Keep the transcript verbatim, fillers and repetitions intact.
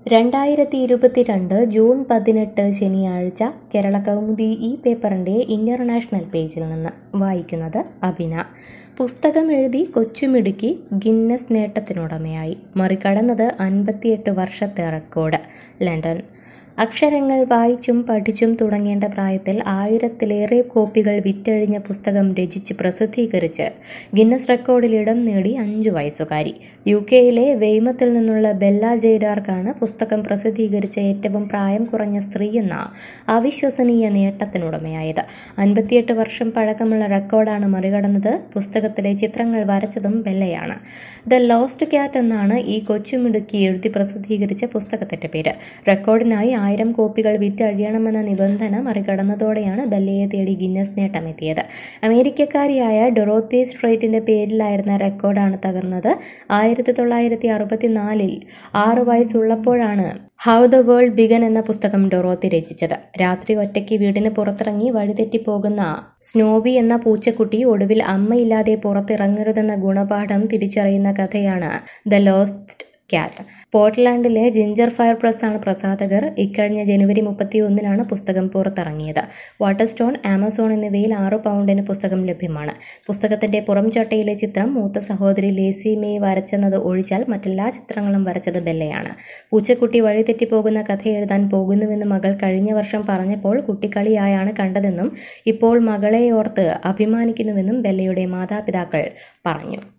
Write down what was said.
രണ്ടായിരത്തി ഇരുപത്തിരണ്ട് ജൂൺ പതിനെട്ട് ശനിയാഴ്ച കേരള കൗമുദി ഈ പേപ്പറിൻ്റെ ഇൻ്റർനാഷണൽ പേജിൽ നിന്ന് വായിക്കുന്നത് അഭിന. പുസ്തകം എഴുതി കൊച്ചുമിടുക്കി ഗിന്നസ് നേട്ടത്തിനുടമയായി. മറികടന്നത് അൻപത്തിയെട്ട് വർഷത്തെ റെക്കോർഡ്. ലണ്ടൻ. അക്ഷരങ്ങൾ വായിച്ചും പഠിച്ചും തുടങ്ങേണ്ട പ്രായത്തിൽ ആയിരത്തിലേറെ കോപ്പികൾ വിറ്റഴിഞ്ഞ പുസ്തകം രചിച്ച് പ്രസിദ്ധീകരിച്ച് ഗിന്നസ് റെക്കോർഡിൽ ഇടം നേടി അഞ്ചു വയസ്സുകാരി. യു കെയിലെ വെയ്മത്തിൽ നിന്നുള്ള ബെല്ല ജെയ്ഡാർക്കാണ് പുസ്തകം പ്രസിദ്ധീകരിച്ച ഏറ്റവും പ്രായം കുറഞ്ഞ സ്ത്രീയെന്ന അവിശ്വസനീയ നേട്ടത്തിനുടമയായത്. അൻപത്തിയെട്ട് വർഷം പഴക്കമുള്ള റെക്കോർഡാണ് മറികടന്നത്. പുസ്തകത്തിലെ ചിത്രങ്ങൾ വരച്ചതും ബെല്ലയാണ്. ദ ലോസ്റ്റ് ക്യാറ്റ് എന്നാണ് ഈ കൊച്ചുമിടുക്കി എഴുതി പ്രസിദ്ധീകരിച്ച പുസ്തകത്തിന്റെ പേര്. റെക്കോർഡിനായി ആയിരം കോപ്പികൾ വിറ്റഴിയണമെന്ന നിബന്ധന മറികടന്നതോടെയാണ് ബെല്ലയെ തേടി ഗിന്നസ് നേട്ടമെത്തിയത്. അമേരിക്കക്കാരിയായ ഡൊറോത്തി സ്ട്രെയ്റ്റിന്റെ പേരിലായിരുന്ന റെക്കോർഡാണ് തകർന്നത്. ആയിരത്തി തൊള്ളായിരത്തി അറുപത്തിനാലിൽ ആറു വയസ്സുള്ളപ്പോഴാണ് ഹൗ ദ വേൾഡ് ബിഗൻ എന്ന പുസ്തകം ഡൊറോത്തി രചിച്ചത്. രാത്രി ഒറ്റയ്ക്ക് വീടിന് പുറത്തിറങ്ങി വഴിതെറ്റിപ്പോകുന്ന സ്നോബി എന്ന പൂച്ചക്കുട്ടി ഒടുവിൽ അമ്മയില്ലാതെ പുറത്തിറങ്ങരുതെന്ന ഗുണപാഠം തിരിച്ചറിയുന്ന കഥയാണ് ദ ലോസ്റ്റ് ക്യാറ്റ്. പോർട്ട്ലാൻഡിലെ ജിഞ്ചർ ഫയർ പ്രസ്സാണ് പ്രസാധകർ. ഇക്കഴിഞ്ഞ ജനുവരി മുപ്പത്തിയൊന്നിനാണ് പുസ്തകം പുറത്തിറങ്ങിയത്. വാട്ടർസ്റ്റോൺ, ആമസോൺ എന്നിവയിൽ ആറു പൗണ്ടിന് പുസ്തകം ലഭ്യമാണ്. പുസ്തകത്തിന്റെ പുറം ചട്ടയിലെ ചിത്രം മൂത്ത സഹോദരി ലേസി മേയ് വരച്ചെന്നത് ഒഴിച്ചാൽ മറ്റെല്ലാ ചിത്രങ്ങളും വരച്ചത് ബെല്ലയാണ്. പൂച്ചക്കുട്ടി വഴിതെറ്റിപ്പോകുന്ന കഥ എഴുതാൻ പോകുന്നുവെന്ന് മകൾ കഴിഞ്ഞ വർഷം പറഞ്ഞപ്പോൾ കുട്ടിക്കളിയായാണ് കണ്ടതെന്നും ഇപ്പോൾ മകളെയോർത്ത് അഭിമാനിക്കുന്നുവെന്നും ബെല്ലയുടെ മാതാപിതാക്കൾ പറഞ്ഞു.